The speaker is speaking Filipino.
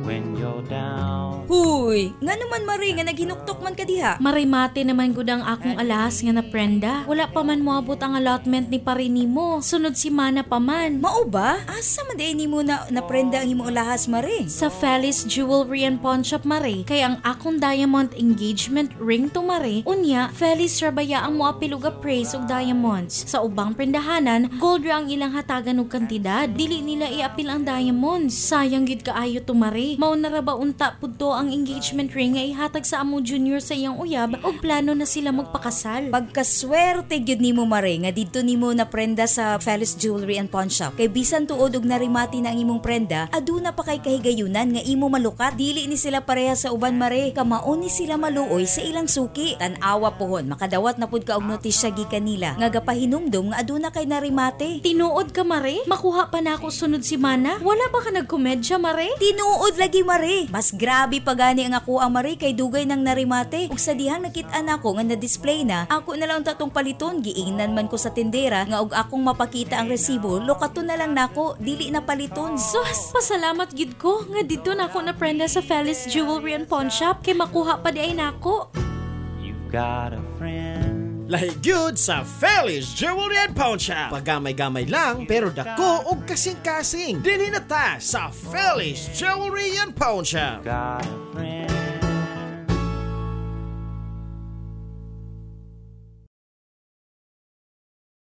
when you're down. Huy, nga naman Mari nga naghinuktok man ka diha. Marimate naman gud ang akong alahas nga na prenda. Wala pa man moabot ang allotment ni pare nimo. Sunod si Mana pa man. Mao ba? Asa man day nimo na prenda ang imong alahas Mari? Sa Felice Jewelry and Pawn Shop Mare, kay ang akong diamond engagement ring to Mare, unya Felice rabaya ang moapiluga praise og diamonds. Sa ubang prendahanan, gold ra ang ilang hatagan og kantidad. Dili nila iapil ang diamonds. Sayang gid kaayo to Mare. Mao na ra ba unta pudto ang engagement ring nga ihatag sa amo junior sa iyang uyab og plano na sila magpakasal. Pagkaswerte gyud nimo Mare nga didto nimo na prenda sa Felice Jewelry and Pawn Shop. Kay bisan tuod og narimati na ang imong prenda, aduna pa kay kahigayunan nga imo malukat. Dili ni sila pareha sa uban Mare. Kamao ni sila maluoy sa ilang suki. Tan-awa pohon makadawat na pud ka og notisya gikan nila nga gapahinumdum nga aduna kay narimate. Tinuod ka Mare? Makuha pa na ako sunod si Mana? Wala ba ka nagkomedya Mare? Tinuod lagi Mare. Mas grabe pa gani ang ako ang Mare kay dugay nang narimate. Ug sa dihang nakit-an ako nga na-display na, ako na lang tatong paliton. Giingnan man ko sa tindera nga og akong mapakita ang resibo, lokato na lang nako, dili na paliton. Sus, pasalamat gid ko nga dito na ako na prenda sa Felice Jewelry and Pawn Shop kay makuha pa di ay nako. You've got a friend. Lahi gyud sa Felice Jewelry and Pawn Shop. Pagamay-gamay lang pero dako og kasing-kasing. Dinhi na ta sa Felice Jewelry and Pawn Shop. Got a friend.